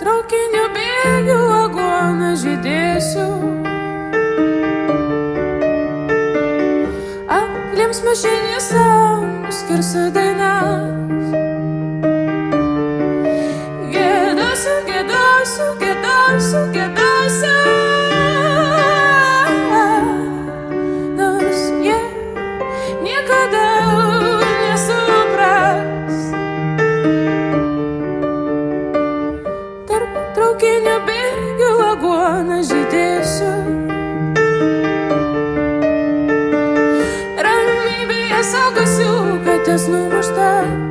traukinio bėgių aguoną žydėsiu. Apliems mašinį savo skirsiu dainas. Giedosiu, giedosiu, giedosiu, giedosiu. Nors jie niekada nesupras. Tarp traukinio bėgių aguoną žydėsiu. Ramybėje saugosiu katės numuštas.